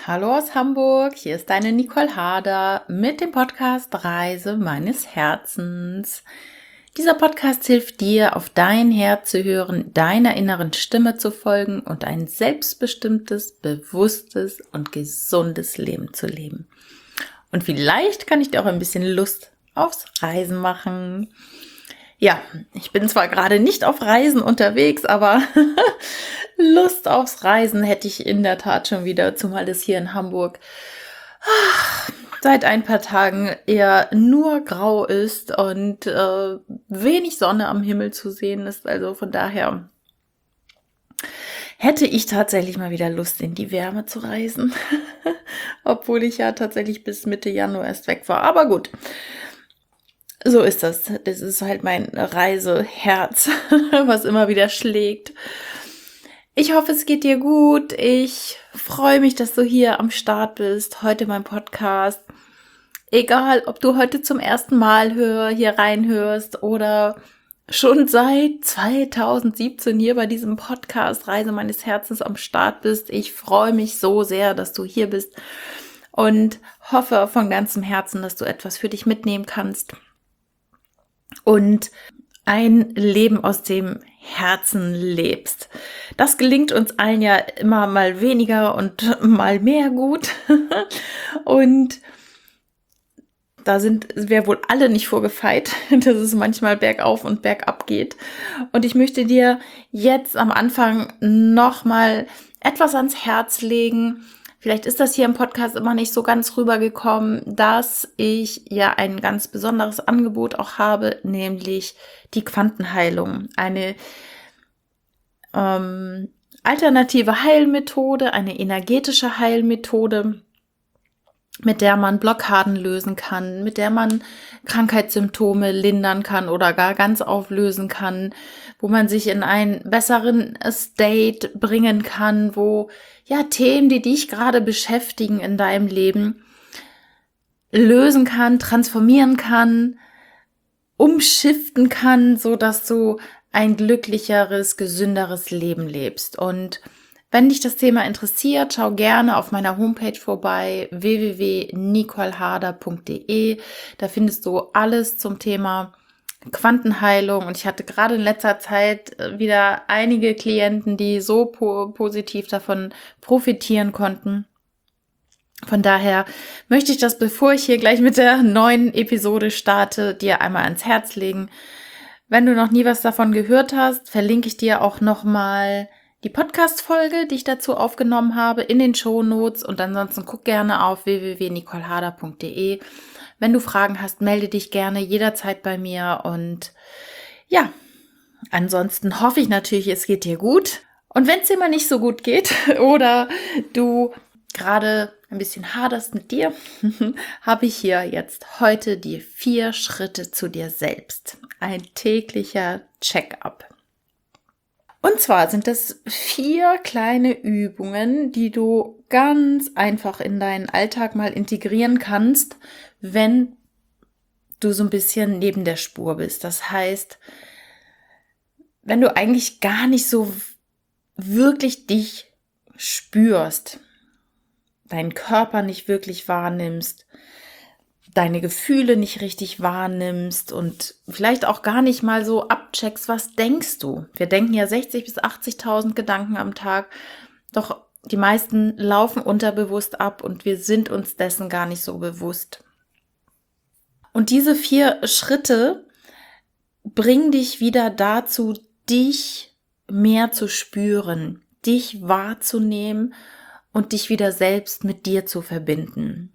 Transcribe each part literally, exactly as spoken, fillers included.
Hallo aus Hamburg, hier ist deine Nicole Harder mit dem Podcast Reise meines Herzens. Dieser Podcast hilft dir, auf dein Herz zu hören, deiner inneren Stimme zu folgen und ein selbstbestimmtes, bewusstes und gesundes Leben zu leben. Und vielleicht kann ich dir auch ein bisschen Lust aufs Reisen machen. Ja, ich bin zwar gerade nicht auf Reisen unterwegs, aber Lust aufs Reisen hätte ich in der Tat schon wieder, zumal es hier in Hamburg ach, seit ein paar Tagen eher nur grau ist und äh, wenig Sonne am Himmel zu sehen ist. Also von daher hätte ich tatsächlich mal wieder Lust, in die Wärme zu reisen, obwohl ich ja tatsächlich bis Mitte Januar erst weg war. Aber gut. So ist das. Das ist halt mein Reiseherz, was immer wieder schlägt. Ich hoffe, es geht dir gut. Ich freue mich, dass du hier am Start bist. Heute mein Podcast. Egal, ob du heute zum ersten Mal hör, hier reinhörst oder schon seit zweitausendsiebzehn hier bei diesem Podcast Reise meines Herzens am Start bist. Ich freue mich so sehr, dass du hier bist und hoffe von ganzem Herzen, dass du etwas für dich mitnehmen kannst. Und ein Leben aus dem Herzen lebst. Das gelingt uns allen ja immer mal weniger und mal mehr gut. Und da sind wir wohl alle nicht vorgefeit, dass es manchmal bergauf und bergab geht. Und ich möchte dir jetzt am Anfang nochmal etwas ans Herz legen. Vielleicht ist das hier im Podcast immer nicht so ganz rübergekommen, dass ich ja ein ganz besonderes Angebot auch habe, nämlich die Quantenheilung. Eine ähm, alternative Heilmethode, eine energetische Heilmethode, mit der man Blockaden lösen kann, mit der man Krankheitssymptome lindern kann oder gar ganz auflösen kann, wo man sich in einen besseren State bringen kann, wo ja Themen, die dich gerade beschäftigen in deinem Leben, lösen kann, transformieren kann, umschiften kann, so dass du ein glücklicheres, gesünderes Leben lebst. Und wenn dich das Thema interessiert, schau gerne auf meiner Homepage vorbei, w w w punkt nicole harder punkt d e. Da findest du alles zum Thema Quantenheilung. Und ich hatte gerade in letzter Zeit wieder einige Klienten, die so po- positiv davon profitieren konnten. Von daher möchte ich das, bevor ich hier gleich mit der neuen Episode starte, dir einmal ans Herz legen. Wenn du noch nie was davon gehört hast, verlinke ich dir auch nochmal die Podcast-Folge, die ich dazu aufgenommen habe, in den Shownotes. Und ansonsten guck gerne auf w w w punkt nicole harder punkt d e. Wenn du Fragen hast, melde dich gerne jederzeit bei mir. Und ja, ansonsten hoffe ich natürlich, es geht dir gut. Und wenn es dir mal nicht so gut geht oder du gerade ein bisschen haderst mit dir, habe ich hier jetzt heute die vier Schritte zu dir selbst. Ein täglicher Check-up. Und zwar sind das vier kleine Übungen, die du ganz einfach in deinen Alltag mal integrieren kannst, wenn du so ein bisschen neben der Spur bist. Das heißt, wenn du eigentlich gar nicht so wirklich dich spürst, deinen Körper nicht wirklich wahrnimmst, deine Gefühle nicht richtig wahrnimmst und vielleicht auch gar nicht mal so abcheckst, was denkst du? Wir denken ja sechzigtausend bis achtzigtausend Gedanken am Tag, doch die meisten laufen unterbewusst ab und wir sind uns dessen gar nicht so bewusst. Und diese vier Schritte bringen dich wieder dazu, dich mehr zu spüren, dich wahrzunehmen und dich wieder selbst mit dir zu verbinden.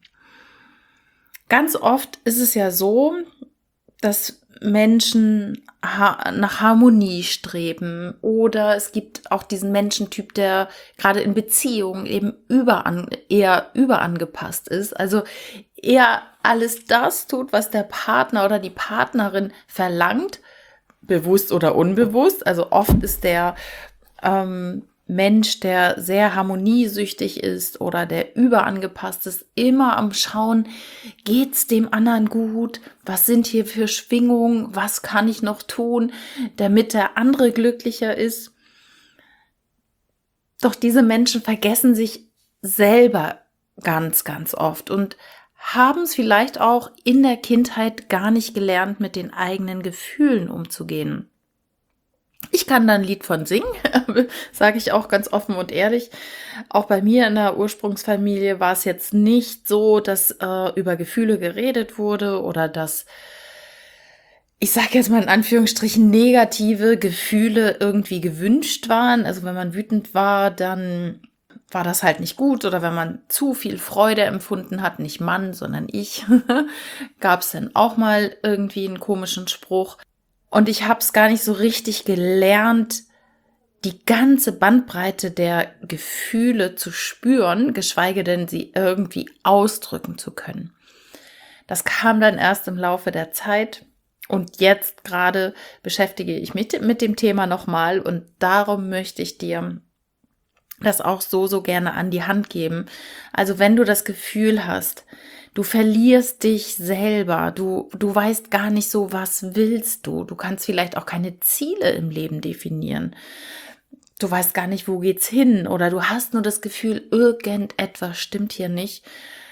Ganz oft ist es ja so, dass Menschen ha- nach Harmonie streben oder es gibt auch diesen Menschentyp, der gerade in Beziehungen eben überan- eher überangepasst ist, also eher alles das tut, was der Partner oder die Partnerin verlangt, bewusst oder unbewusst. Also oft ist der ähm, Mensch, der sehr harmoniesüchtig ist oder der überangepasst ist, immer am Schauen, geht's dem anderen gut? Was sind hier für Schwingungen? Was kann ich noch tun, damit der andere glücklicher ist? Doch diese Menschen vergessen sich selber ganz, ganz oft und haben es vielleicht auch in der Kindheit gar nicht gelernt, mit den eigenen Gefühlen umzugehen. Ich kann da ein Lied von singen, sage ich auch ganz offen und ehrlich. Auch bei mir in der Ursprungsfamilie war es jetzt nicht so, dass äh, über Gefühle geredet wurde oder dass, ich sage jetzt mal in Anführungsstrichen, negative Gefühle irgendwie gewünscht waren. Also wenn man wütend war, dann war das halt nicht gut, oder wenn man zu viel Freude empfunden hat, nicht Mann, sondern ich, gab es dann auch mal irgendwie einen komischen Spruch. Und ich habe es gar nicht so richtig gelernt, die ganze Bandbreite der Gefühle zu spüren, geschweige denn sie irgendwie ausdrücken zu können. Das kam dann erst im Laufe der Zeit und jetzt gerade beschäftige ich mich mit dem Thema nochmal und darum möchte ich dir das auch so, so gerne an die Hand geben. Also wenn du das Gefühl hast, du verlierst dich selber, du, du weißt gar nicht so, was willst du, du kannst vielleicht auch keine Ziele im Leben definieren, du weißt gar nicht, wo geht's hin, oder du hast nur das Gefühl, irgendetwas stimmt hier nicht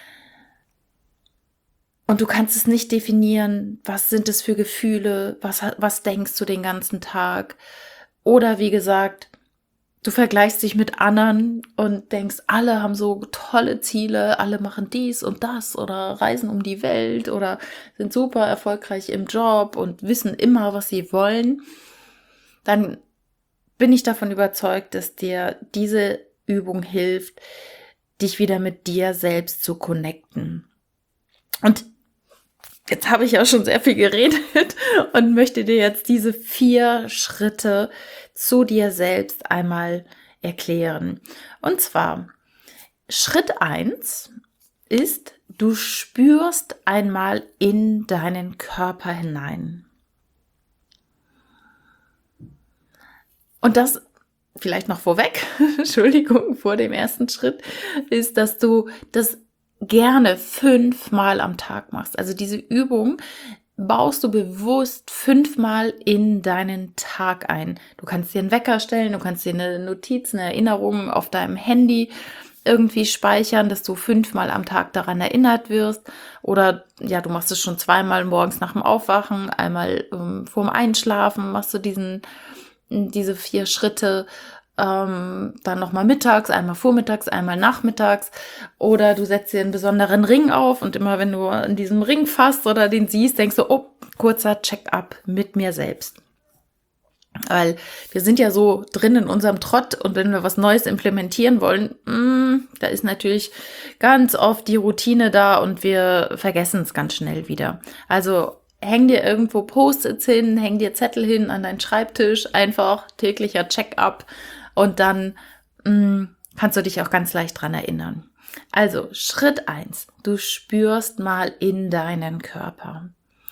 und du kannst es nicht definieren, was sind es für Gefühle, was, was denkst du den ganzen Tag, oder wie gesagt, du vergleichst dich mit anderen und denkst, alle haben so tolle Ziele, alle machen dies und das oder reisen um die Welt oder sind super erfolgreich im Job und wissen immer, was sie wollen. Dann bin ich davon überzeugt, dass dir diese Übung hilft, dich wieder mit dir selbst zu connecten. Und jetzt habe ich ja schon sehr viel geredet und möchte dir jetzt diese vier Schritte zu dir selbst einmal erklären. Und zwar, Schritt eins ist, du spürst einmal in deinen Körper hinein. Und das vielleicht noch vorweg, Entschuldigung, vor dem ersten Schritt, ist, dass du das gerne fünfmal am Tag machst. Also diese Übung baust du bewusst fünfmal in deinen Tag ein. Du kannst dir einen Wecker stellen, du kannst dir eine Notiz, eine Erinnerung auf deinem Handy irgendwie speichern, dass du fünfmal am Tag daran erinnert wirst. Oder ja, du machst es schon zweimal morgens nach dem Aufwachen, einmal ähm, vorm Einschlafen machst du diesen, diese vier Schritte. Ähm, dann nochmal mittags, einmal vormittags, einmal nachmittags, oder du setzt dir einen besonderen Ring auf und immer wenn du in diesem Ring fasst oder den siehst, denkst du, oh, kurzer Check-up mit mir selbst. Weil wir sind ja so drin in unserem Trott und wenn wir was Neues implementieren wollen, mh, da ist natürlich ganz oft die Routine da und wir vergessen es ganz schnell wieder. Also häng dir irgendwo Post-its hin, häng dir Zettel hin an deinen Schreibtisch, einfach täglicher Check-up. Und dann mh, kannst du dich auch ganz leicht dran erinnern. Also Schritt eins, du spürst mal in deinen Körper.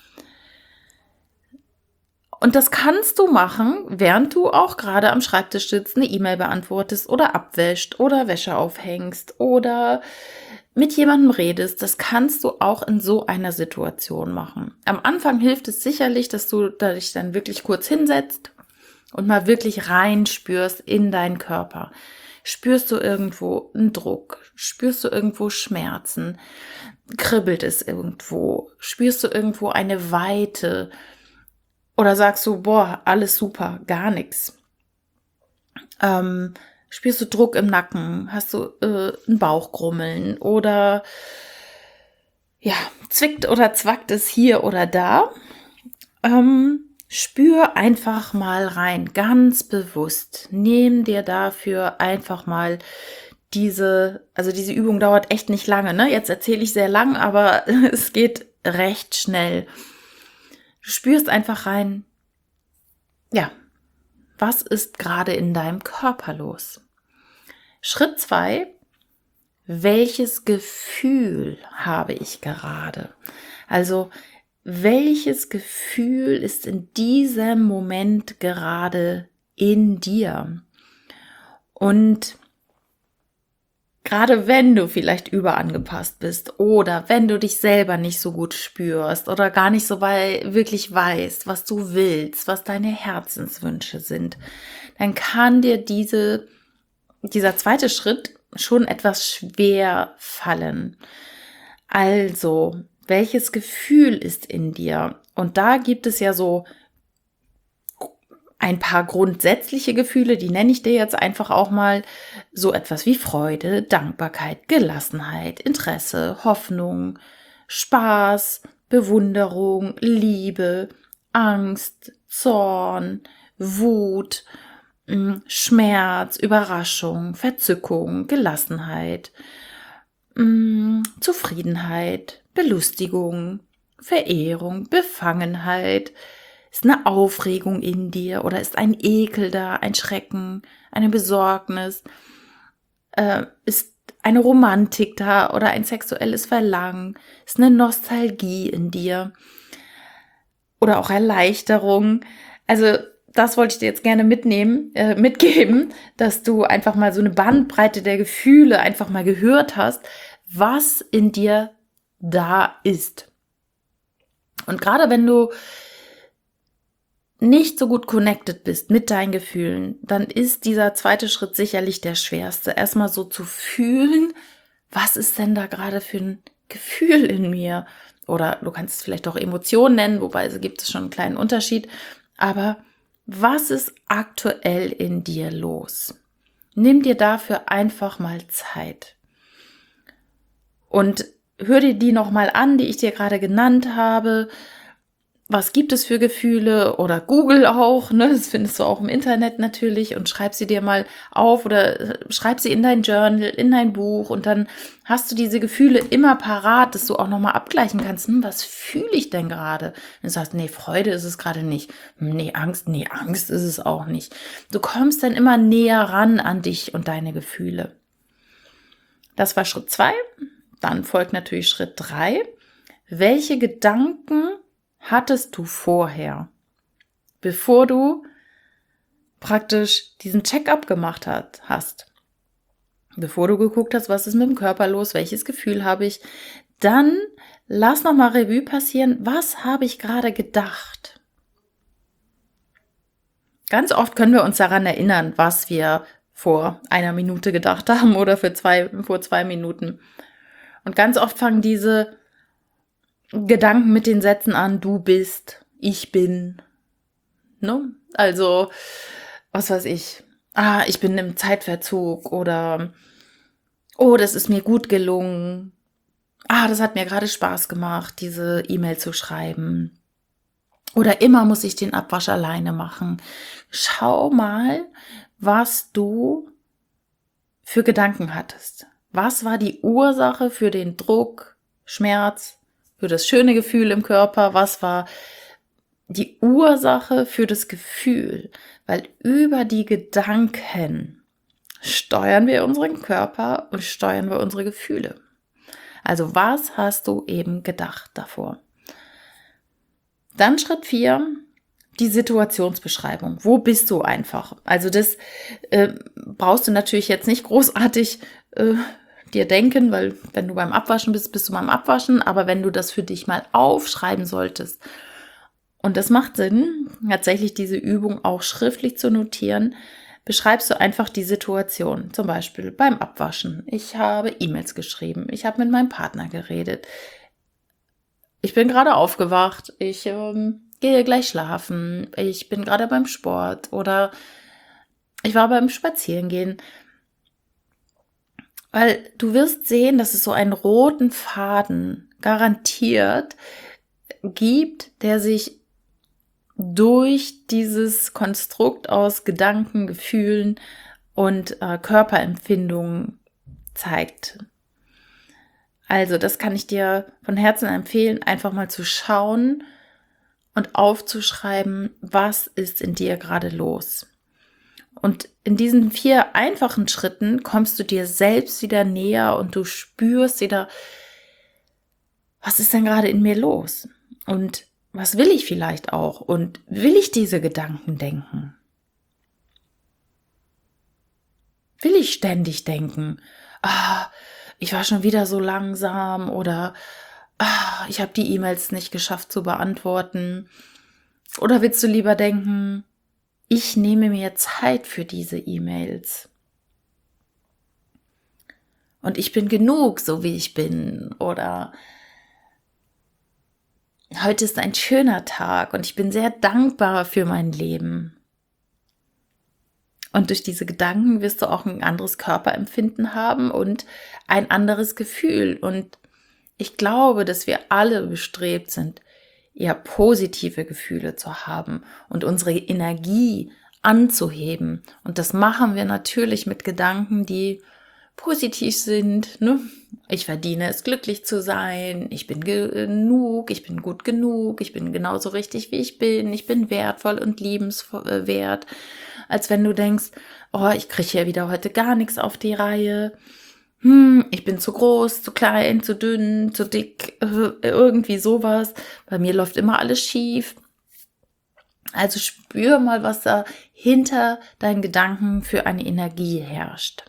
Und das kannst du machen, während du auch gerade am Schreibtisch sitzt, eine E-Mail beantwortest oder abwäscht oder Wäsche aufhängst oder mit jemandem redest. Das kannst du auch in so einer Situation machen. Am Anfang hilft es sicherlich, dass du dich dann wirklich kurz hinsetzt und mal wirklich reinspürst in deinen Körper. Spürst du irgendwo einen Druck? Spürst du irgendwo Schmerzen? Kribbelt es irgendwo? Spürst du irgendwo eine Weite? Oder sagst du, boah, alles super, gar nichts? Ähm, spürst du Druck im Nacken? Hast du äh, ein Bauchgrummeln? Oder ja, zwickt oder zwackt es hier oder da? Ähm, Spür einfach mal rein, ganz bewusst. Nimm dir dafür einfach mal diese, also diese Übung dauert echt nicht lange, ne? Jetzt erzähle ich sehr lang, aber es geht recht schnell. Du spürst einfach rein, ja, was ist gerade in deinem Körper los? Schritt zwei, welches Gefühl habe ich gerade? Also, welches Gefühl ist in diesem Moment gerade in dir? Und gerade wenn du vielleicht überangepasst bist oder wenn du dich selber nicht so gut spürst oder gar nicht so wirklich weißt, was du willst, was deine Herzenswünsche sind, dann kann dir diese, dieser zweite Schritt schon etwas schwer fallen. Also, welches Gefühl ist in dir? Und da gibt es ja so ein paar grundsätzliche Gefühle, die nenne ich dir jetzt einfach auch mal, so etwas wie Freude, Dankbarkeit, Gelassenheit, Interesse, Hoffnung, Spaß, Bewunderung, Liebe, Angst, Zorn, Wut, mh, Schmerz, Überraschung, Verzückung, Gelassenheit, mh, Zufriedenheit, Belustigung, Verehrung, Befangenheit. Ist eine Aufregung in dir oder ist ein Ekel da, ein Schrecken, eine Besorgnis? Äh, ist eine Romantik da oder ein sexuelles Verlangen? Ist eine Nostalgie in dir? Oder auch Erleichterung? Also das wollte ich dir jetzt gerne mitnehmen, äh, mitgeben, dass du einfach mal so eine Bandbreite der Gefühle einfach mal gehört hast, was in dir da ist. Und gerade wenn du nicht so gut connected bist mit deinen Gefühlen, dann ist dieser zweite Schritt sicherlich der schwerste. Erstmal so zu fühlen, was ist denn da gerade für ein Gefühl in mir? Oder du kannst es vielleicht auch Emotionen nennen, wobei es gibt es schon einen kleinen Unterschied. Aber was ist aktuell in dir los? Nimm dir dafür einfach mal Zeit. Und hör dir die nochmal an, die ich dir gerade genannt habe. Was gibt es für Gefühle oder Google auch, ne? Das findest du auch im Internet natürlich und schreib sie dir mal auf oder schreib sie in dein Journal, in dein Buch und dann hast du diese Gefühle immer parat, dass du auch nochmal abgleichen kannst, hm, was fühle ich denn gerade? Und du sagst, nee, Freude ist es gerade nicht, nee, Angst, nee, Angst ist es auch nicht. Du kommst dann immer näher ran an dich und deine Gefühle. Das war Schritt zwei, dann folgt natürlich Schritt drei. Welche Gedanken hattest du vorher, bevor du praktisch diesen Check-up gemacht hat, hast, bevor du geguckt hast, was ist mit dem Körper los, welches Gefühl habe ich, dann lass nochmal Revue passieren, was habe ich gerade gedacht? Ganz oft können wir uns daran erinnern, was wir vor einer Minute gedacht haben oder für zwei, vor zwei Minuten. Und ganz oft fangen diese Gedanken mit den Sätzen an, du bist, ich bin, ne? Also, was weiß ich, ah, ich bin im Zeitverzug oder, oh, das ist mir gut gelungen, ah, das hat mir gerade Spaß gemacht, diese E-Mail zu schreiben oder immer muss ich den Abwasch alleine machen. Schau mal, was du für Gedanken hattest. Was war die Ursache für den Druck, Schmerz, für das schöne Gefühl im Körper? Was war die Ursache für das Gefühl? Weil über die Gedanken steuern wir unseren Körper und steuern wir unsere Gefühle. Also was hast du eben gedacht davor? Dann Schritt vier, die Situationsbeschreibung. Wo bist du einfach? Also das äh, brauchst du natürlich jetzt nicht großartig äh, dir denken, weil wenn du beim Abwaschen bist, bist du beim Abwaschen. Aber wenn du das für dich mal aufschreiben solltest, und das macht Sinn, tatsächlich diese Übung auch schriftlich zu notieren, beschreibst du einfach die Situation. Zum Beispiel beim Abwaschen. Ich habe E-Mails geschrieben. Ich habe mit meinem Partner geredet. Ich bin gerade aufgewacht. Ich ähm, gehe gleich schlafen. Ich bin gerade beim Sport oder ich war beim Spazierengehen. Weil du wirst sehen, dass es so einen roten Faden garantiert gibt, der sich durch dieses Konstrukt aus Gedanken, Gefühlen und äh, Körperempfindungen zeigt. Also das kann ich dir von Herzen empfehlen, einfach mal zu schauen und aufzuschreiben, was ist in dir gerade los. Und in diesen vier einfachen Schritten kommst du dir selbst wieder näher und du spürst wieder, was ist denn gerade in mir los? Und was will ich vielleicht auch? Und will ich diese Gedanken denken? Will ich ständig denken, ah, ich war schon wieder so langsam oder ah, ich habe die E-Mails nicht geschafft zu beantworten? Oder willst du lieber denken, ich nehme mir Zeit für diese E-Mails? und ich bin genug, so wie ich bin, oder heute ist ein schöner Tag und ich bin sehr dankbar für mein Leben. Und durch diese Gedanken wirst du auch ein anderes Körperempfinden haben und ein anderes Gefühl. Und ich glaube, dass wir alle bestrebt sind, eher positive Gefühle zu haben und unsere Energie anzuheben. Und das machen wir natürlich mit Gedanken, die positiv sind. Ne? Ich verdiene es, glücklich zu sein. Ich bin genug. Ich bin gut genug. Ich bin genauso richtig, wie ich bin. Ich bin wertvoll und liebenswert. Als wenn du denkst, oh, ich kriege ja wieder heute gar nichts auf die Reihe. Hm, ich bin zu groß, zu klein, zu dünn, zu dick, irgendwie sowas. Bei mir läuft immer alles schief. Also spür mal, was da hinter deinen Gedanken für eine Energie herrscht.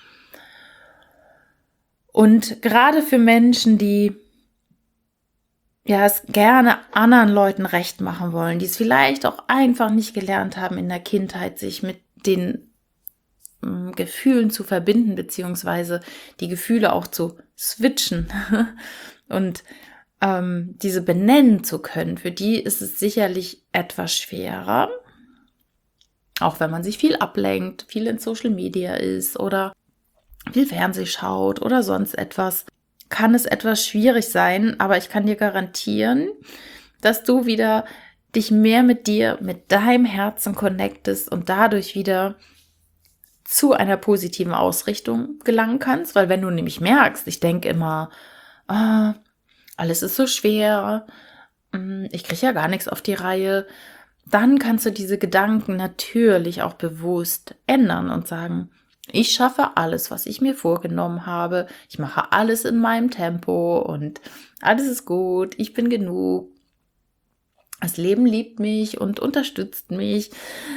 Und gerade für Menschen, die ja es gerne anderen Leuten recht machen wollen, die es vielleicht auch einfach nicht gelernt haben in der Kindheit, sich mit den ähm, Gefühlen zu verbinden, beziehungsweise die Gefühle auch zu switchen und ähm, diese benennen zu können, für die ist es sicherlich etwas schwerer, auch wenn man sich viel ablenkt, viel in Social Media ist oder viel Fernseh schaut oder sonst etwas, kann es etwas schwierig sein, aber ich kann dir garantieren, dass du wieder dich mehr mit dir, mit deinem Herzen connectest und dadurch wieder zu einer positiven Ausrichtung gelangen kannst, weil wenn du nämlich merkst, ich denke immer, ah, alles ist so schwer, ich kriege ja gar nichts auf die Reihe, dann kannst du diese Gedanken natürlich auch bewusst ändern und sagen, ich schaffe alles, was ich mir vorgenommen habe. Ich mache alles in meinem Tempo und alles ist gut. Ich bin genug. Das Leben liebt mich und unterstützt mich.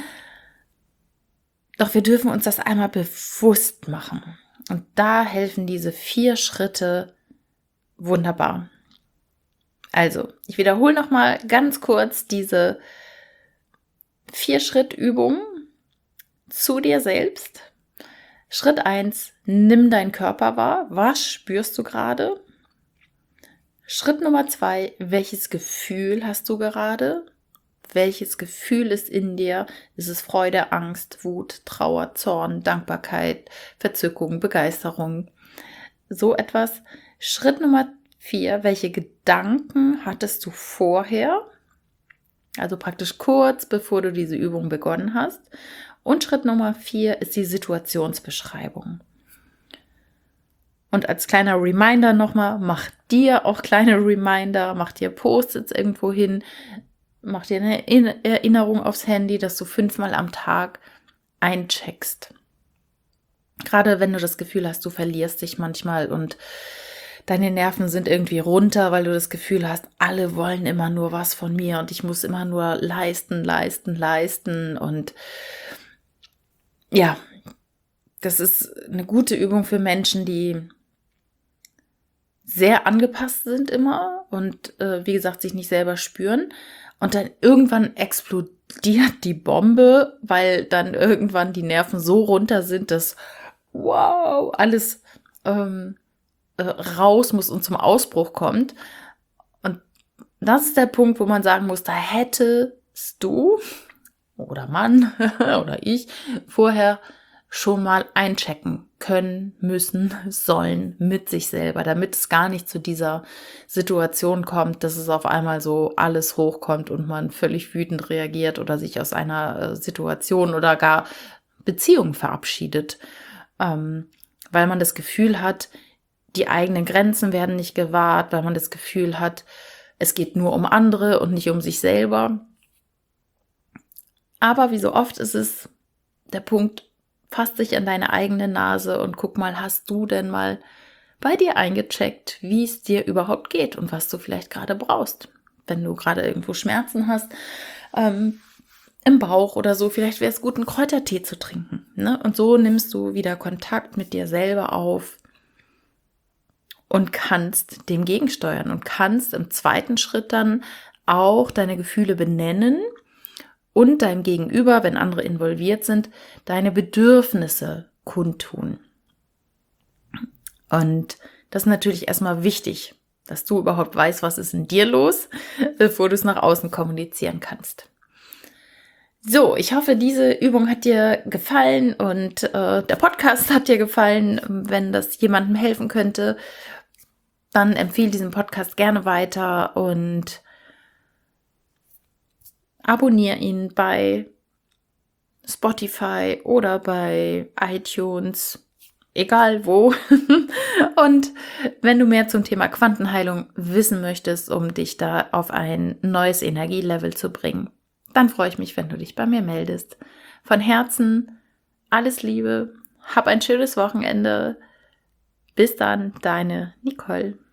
Doch wir dürfen uns das einmal bewusst machen. Und da helfen diese vier Schritte wunderbar. Also, ich wiederhole nochmal ganz kurz diese Vier-Schritt-Übung zu dir selbst. Schritt eins, nimm deinen Körper wahr. Was spürst du gerade? Schritt Nummer zwei, welches Gefühl hast du gerade? Welches Gefühl ist in dir? Ist es Freude, Angst, Wut, Trauer, Zorn, Dankbarkeit, Verzückung, Begeisterung? So etwas. Schritt Nummer vier, welche Gedanken hattest du vorher? Also praktisch kurz, bevor du diese Übung begonnen hast. Und Schritt Nummer vier ist die Situationsbeschreibung. Und als kleiner Reminder nochmal, mach dir auch kleine Reminder, mach dir Post-its irgendwo hin, mach dir eine Erinnerung aufs Handy, dass du fünfmal am Tag eincheckst. Gerade wenn du das Gefühl hast, du verlierst dich manchmal und deine Nerven sind irgendwie runter, weil du das Gefühl hast, alle wollen immer nur was von mir und ich muss immer nur leisten, leisten, leisten und ja, das ist eine gute Übung für Menschen, die sehr angepasst sind immer und äh, wie gesagt, sich nicht selber spüren. Und dann irgendwann explodiert die Bombe, weil dann irgendwann die Nerven so runter sind, dass wow, alles ähm, äh, raus muss und zum Ausbruch kommt. Und das ist der Punkt, wo man sagen muss, da hättest du oder Mann oder ich vorher schon mal einchecken können, müssen, sollen mit sich selber, damit es gar nicht zu dieser Situation kommt, dass es auf einmal so alles hochkommt und man völlig wütend reagiert oder sich aus einer Situation oder gar Beziehung verabschiedet, ähm, weil man das Gefühl hat, die eigenen Grenzen werden nicht gewahrt, weil man das Gefühl hat, es geht nur um andere und nicht um sich selber. Aber wie so oft ist es der Punkt, fass dich an deine eigene Nase und guck mal, hast du denn mal bei dir eingecheckt, wie es dir überhaupt geht und was du vielleicht gerade brauchst. Wenn du gerade irgendwo Schmerzen hast, ähm, im Bauch oder so, vielleicht wäre es gut, einen Kräutertee zu trinken. Ne? Und so nimmst du wieder Kontakt mit dir selber auf und kannst dem gegensteuern und kannst im zweiten Schritt dann auch deine Gefühle benennen und deinem Gegenüber, wenn andere involviert sind, deine Bedürfnisse kundtun. Und das ist natürlich erstmal wichtig, dass du überhaupt weißt, was ist in dir los, bevor du es nach außen kommunizieren kannst. So, ich hoffe, diese Übung hat dir gefallen und äh, der Podcast hat dir gefallen. Wenn das jemandem helfen könnte, dann empfehle diesen Podcast gerne weiter und abonniere ihn bei Spotify oder bei iTunes, egal wo. Und wenn du mehr zum Thema Quantenheilung wissen möchtest, um dich da auf ein neues Energielevel zu bringen, dann freue ich mich, wenn du dich bei mir meldest. Von Herzen alles Liebe, hab ein schönes Wochenende. Bis dann, deine Nicole.